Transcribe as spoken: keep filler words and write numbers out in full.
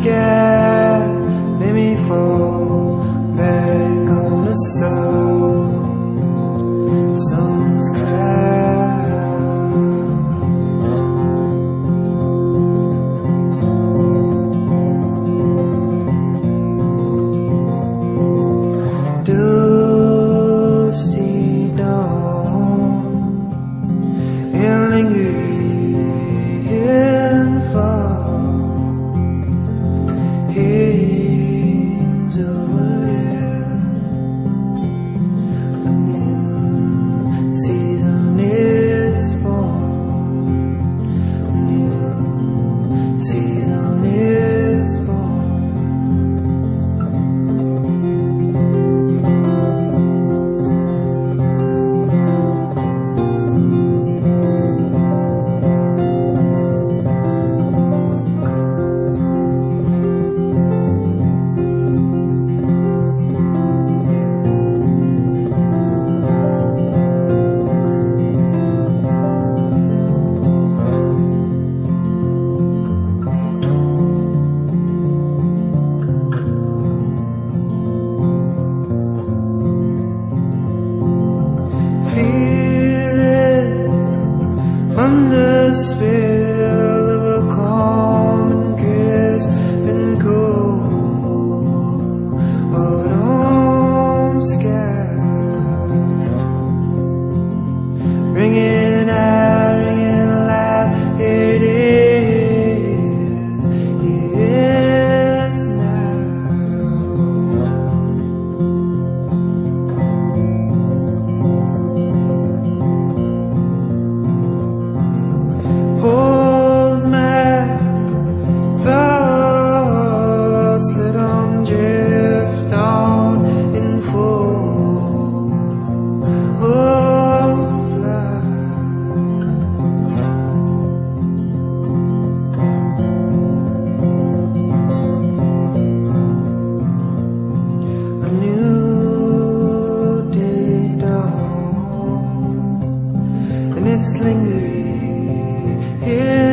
scared, made me fall back on the soul. Sun's cloud. Dusty dawn and lingering fall hangs over it. A new season is born. A new season is born. Feel it under the spell of a calm and crisp and cold autumn sky, ringing out, ringing loud. It is, yes now. Holds my thoughts, let them drift on in full of flight. A new day dawns and it's lingering here.